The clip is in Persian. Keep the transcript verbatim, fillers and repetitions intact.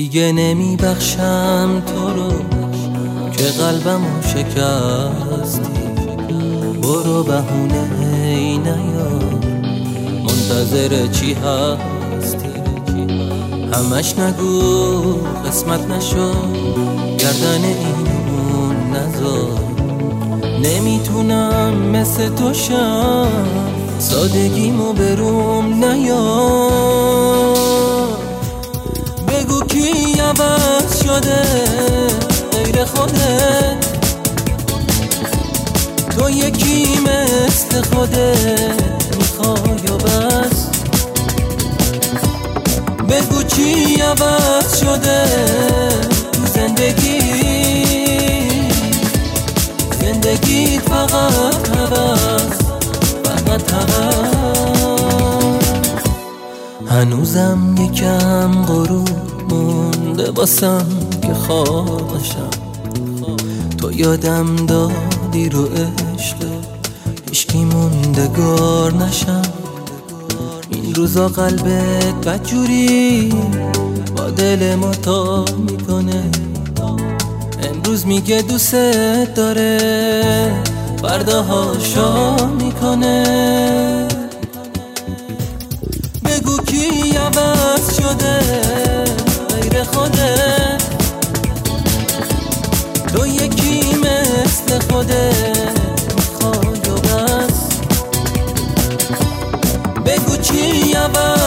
دیگه نمی بخشم تو رو که قلبمو شکستی. برو بهونه ای نیار، منتظر چی هستی؟ همش نگو قسمت نشو، گردن اینو نذار. نمیتونم مثل تو شم، سادگیمو بروم نیار. بگو کی عوض شده غیر خودت، تو یکی مثل خودت میخوای و بس. بگو چی عوض شده تو زندگی، زندگی فقط هوس، فقط هوس. هنوزم یکم غرور مونده واسم که خواب باشم. تو یادم دادی رو عشق هیچکی موندگار نشم. این روزا قلبت بدجوری با دل ما تا میکنه. امروز میگه دوست داره، فردا هاشا میکنه. بگو کی عوض شده غیر خودت، تو یکی مثل خودت میخوای و بس. بگو چی عوض